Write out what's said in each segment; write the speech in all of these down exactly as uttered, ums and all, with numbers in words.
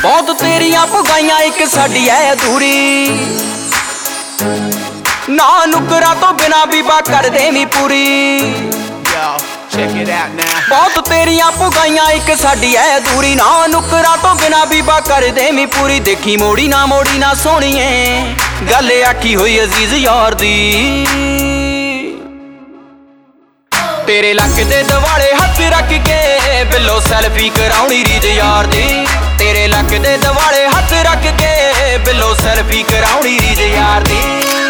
बहुत तेरियां पुगाइयां एक साडी है अधूरी ना नुकरा तो बिना बीबा कर देवी पूरी। Check it out now. बहुत तेरियां पुगाइयां एक साडी है अधूरी ना नुकरा तो बिना बीबा कर देवी पूरी। देखी मोड़ी ना मोड़ी ना सोहणीए गल आखी हुई अजीज यार दी। तेरे लक दे दवाले हथ रख के बिलो सैल्फी कराउणी रीज यार दी। तेरे लक दे दवाले हथ रख के बिलो सैल्फी कराउणी रीज यार दी।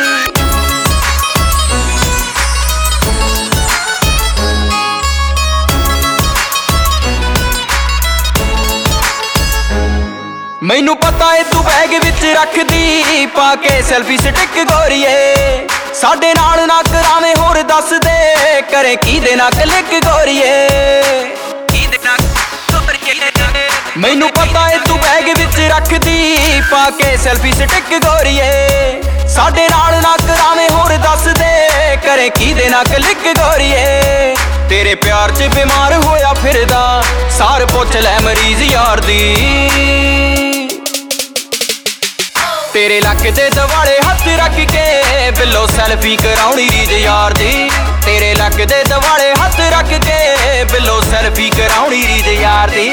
मैनू पता है तू बैग विच रख दी पा के सैल्फी स्टिक गोरीए। साडे नाल ना करावें होर दस दे करे की दे ना क्लिक गोरीए। मैनू पता है तू बैग विच रख दी पा के सैल्फी स्टिक गोरीए। साडे नाल ना करावें होर दस दे करे की दे ना क्लिक गोरीए। तेरे प्यार च बीमार होया फिरदा सार पुछ लै मरीज यार दी। तेरे लक दे दवाले हथ रख के बिलो सैल्फी कराउणी रीज यार दी। तेरे लक दे दवाले हथ रख के बिलो सैल्फी कराउणी रीज यार दी।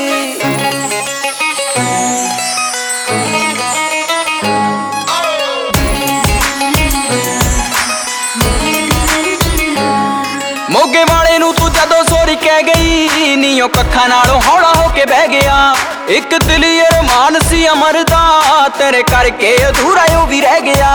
मोगे वाले नू तू जदों सोरी कह गई नीओ कखा नालों हौला होके बह गया। एक दिली अरमान सी अमर दा तेरे करके अधूरा ओ भी रह गया।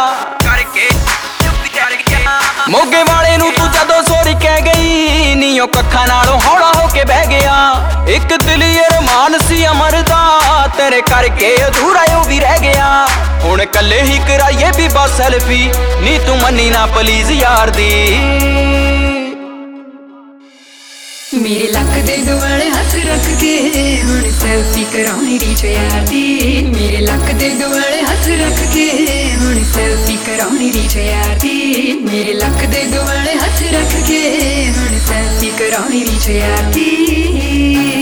मोगे वाले नू तू जदों सोरी कह गई नीओ कखा नालों हौला होके बह गया। एक दिली अरमान सी अमर दा तेरे करके अधूरा ओ भी रह गया। हुण कल्ले ही कराइए भी बस सैल्फी नी तू मन्नी ना प्लीज यार दी। मेरे लक दे दुआले हथ रख के हुण सैल्फी कराउणी रीज यार दी। मेरे लक दे दुआले हथ रख के हुण सैल्फी कराउणी रीज यार दी। मेरे लक दे दुआले हथ रख के हुण सैल्फी कराउणी रीज यार दी।